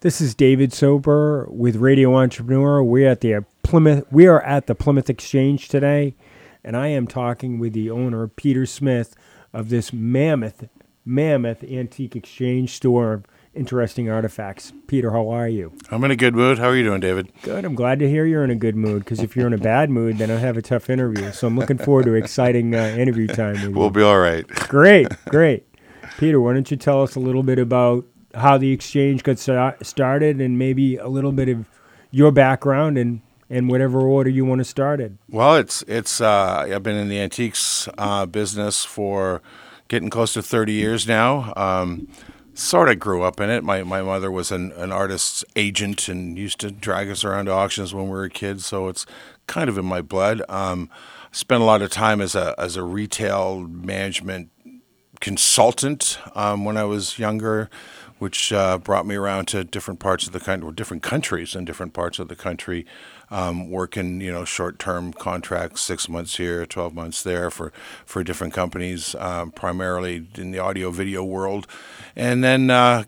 This is David Sober with Radio Entrepreneur. We are at the Plymouth Exchange today, and I am talking with the owner, Peter Smith, of this mammoth antique exchange store of interesting artifacts. Peter, how are you? I'm in a good mood. How are you doing, David? Good. I'm glad to hear you're in a good mood, because if you're in a bad mood, then I'll have a tough interview. So I'm looking forward to exciting interview time with you. We'll be all right. Great. Peter, why don't you tell us a little bit about how the exchange got started, and maybe a little bit of your background and whatever order you want to start it. Well, it's I've been in the antiques business for getting close to 30 years now. Sort of grew up in it. My mother was an artist's agent and used to drag us around to auctions when we were kids, so it's kind of in my blood. Spent a lot of time as a retail management consultant when I was younger, which brought me around to different parts of the country, or different countries in different parts of the country, working, short-term contracts, 6 months here, 12 months there for different companies, primarily in the audio-video world. And then,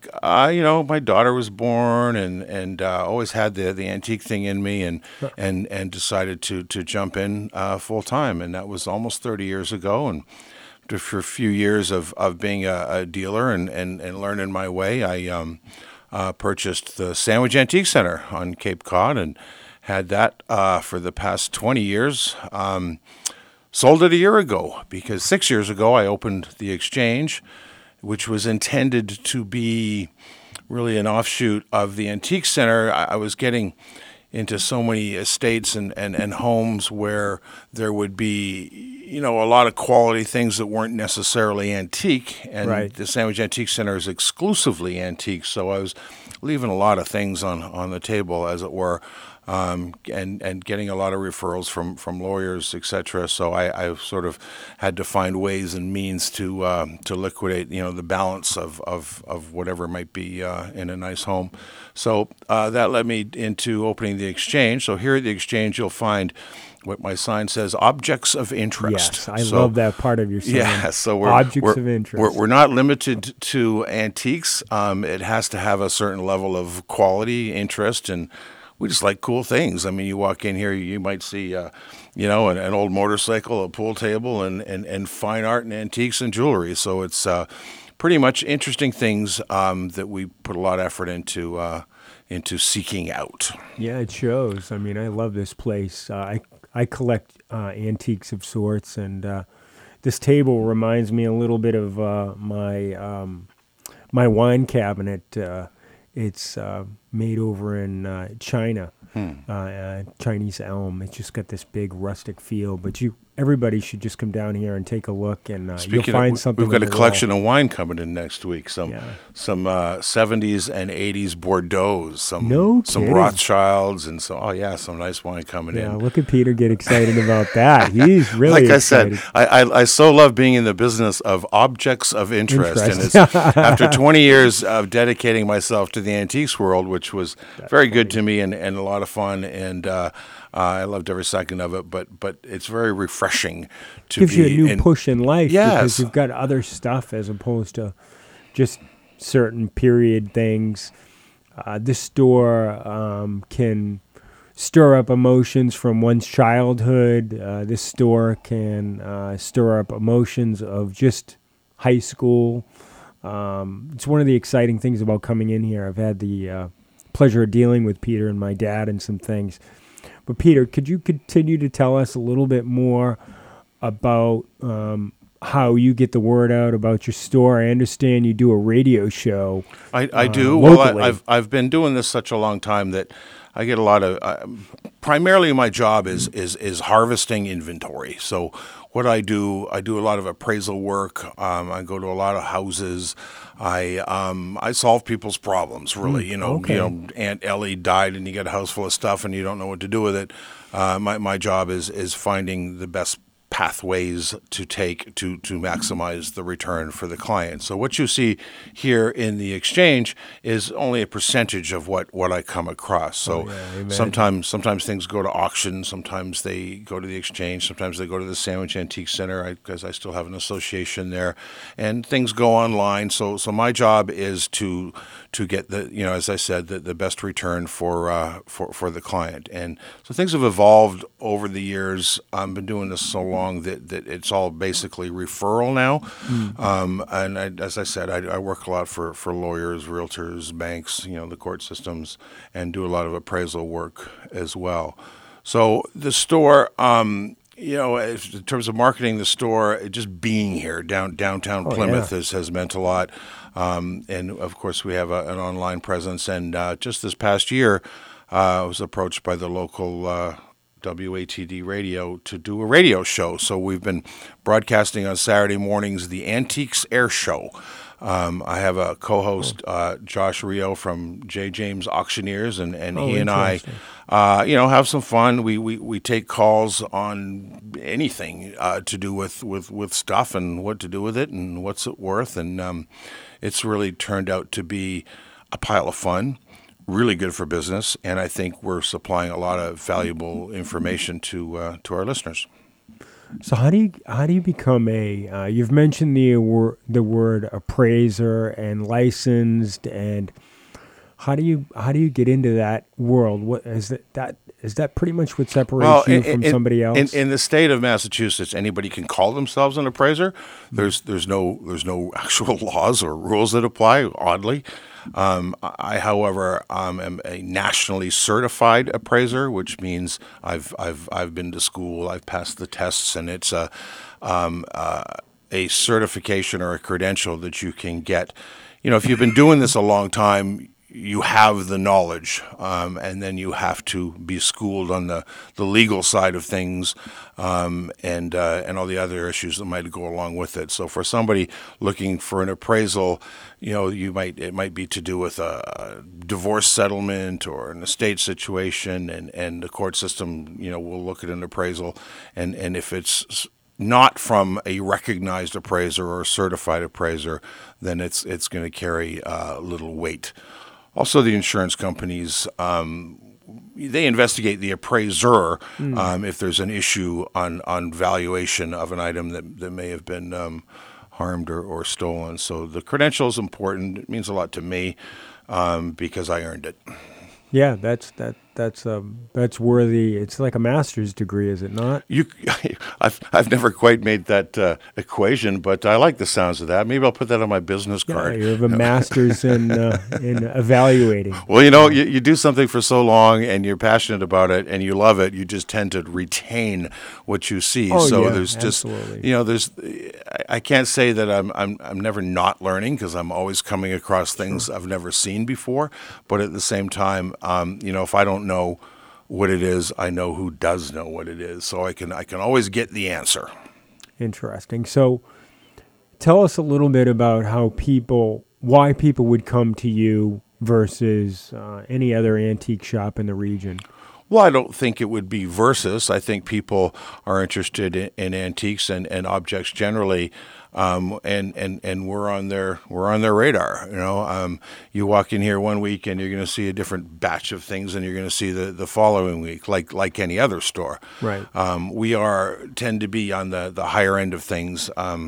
my daughter was born, and always had the antique thing in me, and decided to jump in full-time. And that was almost 30 years ago, and for a few years of being a dealer and learning my way, I purchased the Sandwich Antique Center on Cape Cod and had that for the past 20 years. Sold it a year ago because 6 years ago I opened the Exchange, which was intended to be really an offshoot of the Antique Center. I was getting into so many estates and homes where there would be, a lot of quality things that weren't necessarily antique. And right. The Sandwich Antique Center is exclusively antique, so I was leaving a lot of things on the table, as it were, and getting a lot of referrals from lawyers, etc. So I sort of had to find ways and means to liquidate, the balance of whatever might be in a nice home. So that led me into opening the Exchange. So here at the Exchange, you'll find what my sign says, objects of interest. Yes, I love that part of your sign. Yeah, so we're objects of interest. We're not limited to antiques. It has to have a certain level of quality, interest, and we just like cool things. I mean, you walk in here, you might see, an old motorcycle, a pool table, and fine art and antiques and jewelry. So it's pretty much interesting things that we put a lot of effort into seeking out. Yeah, it shows. I mean, I love this place. I collect antiques of sorts, and this table reminds me a little bit of my wine cabinet. It's made over in China, Chinese elm. It's just got this big rustic feel, but everybody should just come down here and take a look, and you'll find something. We've got a collection of wine coming in next week. Some 70s and 80s Bordeaux, some Rothschilds, and some nice wine coming in. Yeah, look at Peter get excited about that. He's really excited. I so love being in the business of objects of interest. And it's after 20 years of dedicating myself to the antiques world, which was very good to me and a lot of fun, and I loved every second of it, but it's very refreshing to gives you a new push in life, yes, because you've got other stuff as opposed to just certain period things. This store can stir up emotions from one's childhood. This store can stir up emotions of just high school. It's one of the exciting things about coming in here. I've had the pleasure of dealing with Peter and my dad and some things. But Peter, could you continue to tell us a little bit more about how you get the word out about your store? I understand you do a radio show. I do. Locally. Well, I've been doing this such a long time that I get a lot of. Primarily, my job is harvesting inventory. So what I do a lot of appraisal work. I go to a lot of houses. I solve people's problems, really. Okay. Aunt Ellie died, and you got a house full of stuff, and you don't know what to do with it. My job is finding the best pathways to take to maximize the return for the client. So what you see here in the exchange is only a percentage of what I come across. So sometimes things go to auction, sometimes they go to the exchange, sometimes they go to the Sandwich Antique Center because I still have an association there, and things go online. So my job is to get the, as I said, the best return for the client. And so things have evolved over the years. I've been doing this so long that it's all basically referral now. As I said, I work a lot for lawyers, realtors, banks, the court systems, and do a lot of appraisal work as well. So the store, in terms of marketing the store, just being here downtown Plymouth has meant a lot. And of course, we have an online presence. And just this past year, I was approached by the local WATD radio to do a radio show. So we've been broadcasting on Saturday mornings the Antiques Air Show. I have a co-host, Josh Rio from J. James Auctioneers, and he and I, have some fun. We take calls on anything to do with stuff and what to do with it and what's it worth. And it's really turned out to be a pile of fun. Really good for business, and I think we're supplying a lot of valuable information to our listeners. So how do you become a? You've mentioned the word appraiser and licensed, and how do you get into that world? What is that? Is that pretty much what separates you from somebody else? In the state of Massachusetts, anybody can call themselves an appraiser. There's no actual laws or rules that apply. Oddly. I, however, am a nationally certified appraiser, which means I've been to school, I've passed the tests, and it's a certification or a credential that you can get. If you've been doing this a long time, you have the knowledge, and then you have to be schooled on the legal side of things, and all the other issues that might go along with it. So for somebody looking for an appraisal, it might be to do with a divorce settlement or an estate situation, and the court system, will look at an appraisal, and if it's not from a recognized appraiser or a certified appraiser, then it's going to carry little weight. Also, the insurance companies, they investigate the appraiser if there's an issue on valuation of an item that may have been harmed or stolen. So the credential is important. It means a lot to me because I earned it. Yeah, that's worthy. It's like a master's degree, is it not? I've never quite made that equation, but I like the sounds of that. Maybe I'll put that on my business card. You have a master's in evaluating. Well, you do something for so long, and you're passionate about it, and you love it. You just tend to retain what you see. There's absolutely. I can't say that I'm never not learning because I'm always coming across things I've never seen before. But at the same time, if I don't know what it is, I know who does know what it is, so I can always get the answer. Interesting. So, tell us a little bit about why people would come to you versus any other antique shop in the region. Well, I don't think it would be versus. I think people are interested in antiques and objects generally, and we're on their radar. You walk in here one week and you're going to see a different batch of things than you're going to see the following week, like any other store. Right. We tend to be on the higher end of things.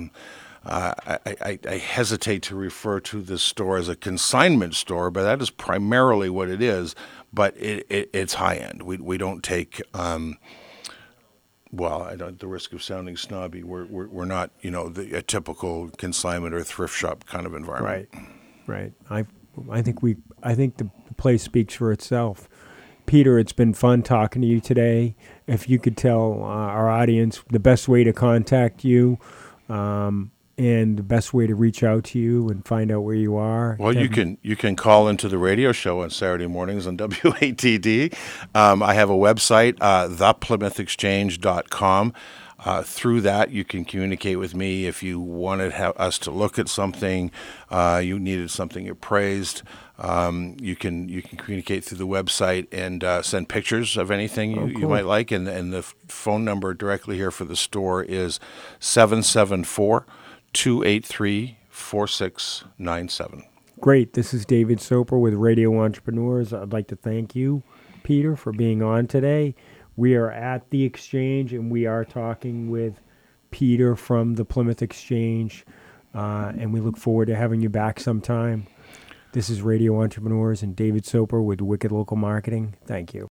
I hesitate to refer to this store as a consignment store, but that is primarily what it is. But it's high end. We don't take. At the risk of sounding snobby, we're not a typical consignment or thrift shop kind of environment. Right. I think the place speaks for itself. Peter, it's been fun talking to you today. If you could tell our audience the best way to contact you. And the best way to reach out to you and find out where you are. Well, you can call into the radio show on Saturday mornings on WATD. I have a website, theplymouthexchange.com. Through that, you can communicate with me if you wanted us to look at something, you needed something appraised. You can communicate through the website and send pictures of anything you might like. And the phone number directly here for the store is 774-283-4697. Great. This is David Soper with Radio Entrepreneurs. I'd like to thank you, Peter, for being on today. We are at the Exchange, and we are talking with Peter from the Plymouth Exchange, and we look forward to having you back sometime. This is Radio Entrepreneurs and David Soper with Wicked Local Marketing. Thank you.